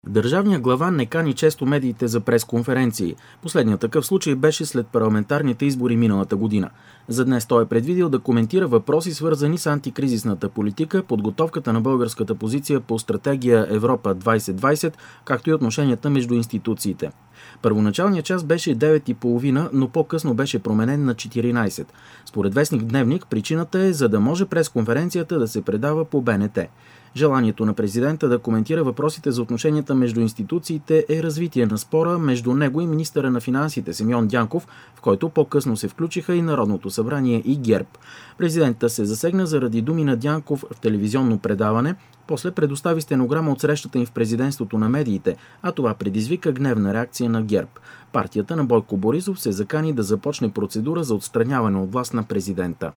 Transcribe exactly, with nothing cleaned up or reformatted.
Държавният глава не кани често медиите за пресконференции. Последният такъв случай беше след парламентарните избори миналата година. За днес той е предвидил да коментира въпроси, свързани с антикризисната политика, подготовката на българската позиция по стратегия Европа двайсет двайсет, както и отношенията между институциите. Първоначалният час беше девет и половина, но по-късно беше променен на четиринайсет. Според вестник Дневник, причината е, за да може пресконференцията да се предава по Б Н Т. Желанието на президента да коментира въпросите за отношенията между институциите е развитие на спора между него и министъра на финансите Симеон Дянков, в който по-късно се включиха и Народното събрание и ГЕРБ. Президента се засегна заради думи на Дянков в телевизионно предаване, после предостави стенограма от срещата им в президентството на медиите, а това предизвика гневна реакция на ГЕРБ. Партията на Бойко Борисов се закани да започне процедура за отстраняване от власт на президента.